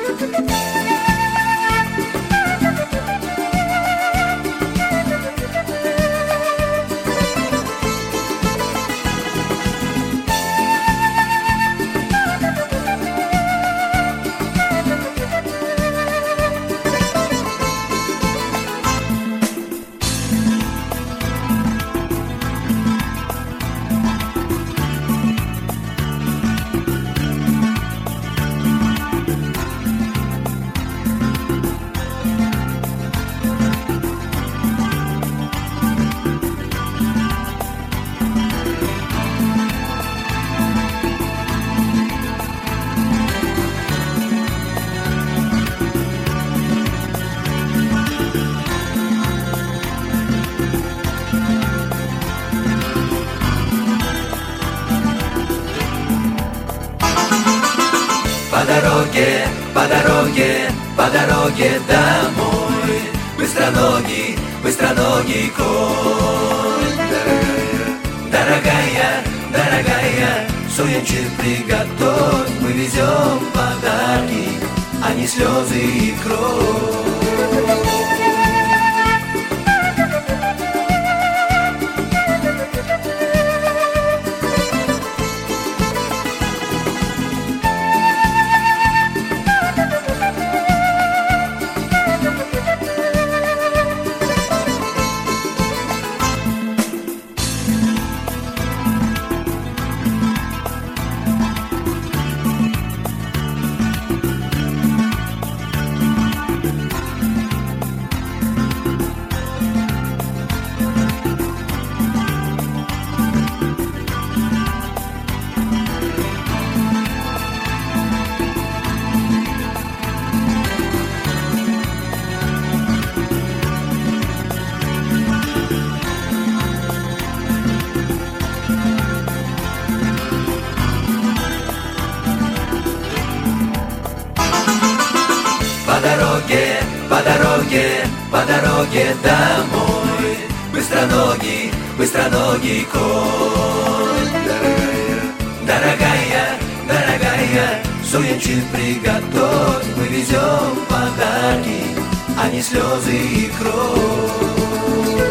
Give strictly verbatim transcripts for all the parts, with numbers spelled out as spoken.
По дороге, по дороге, по дороге домой, быстроногий, быстроногий конь. Дорогая, дорогая, дорогая, суенчик приготовь, мы везем подарки, а не слезы и кровь. По дороге, по дороге, по дороге домой, быстроногий, быстроногий конь. Дорогая, дорогая, дорогая, суенчик приготовь, мы везем подарки, а не слезы и кровь.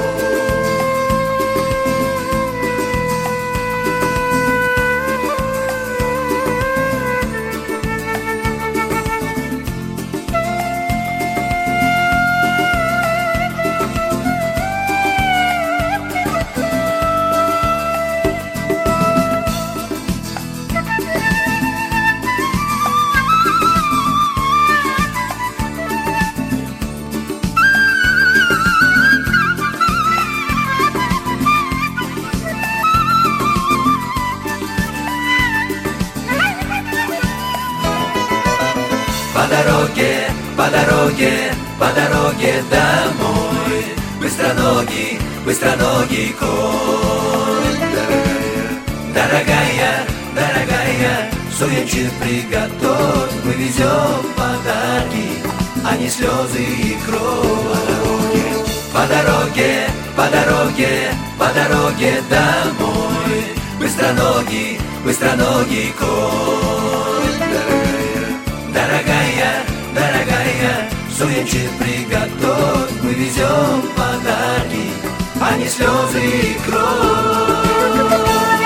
По дороге, по дороге, по дороге домой, быстроногий, быстроногий конь. Дорогая, дорогая, дорогая, суенчик приготовь, мы везем подарки, а не слезы и кровь. По дороге, по дороге, по дороге домой, быстроногий, быстроногий конь. Дорогая, дорогая, суенчик приготовь, мы везем подарки, а не слезы и кровь.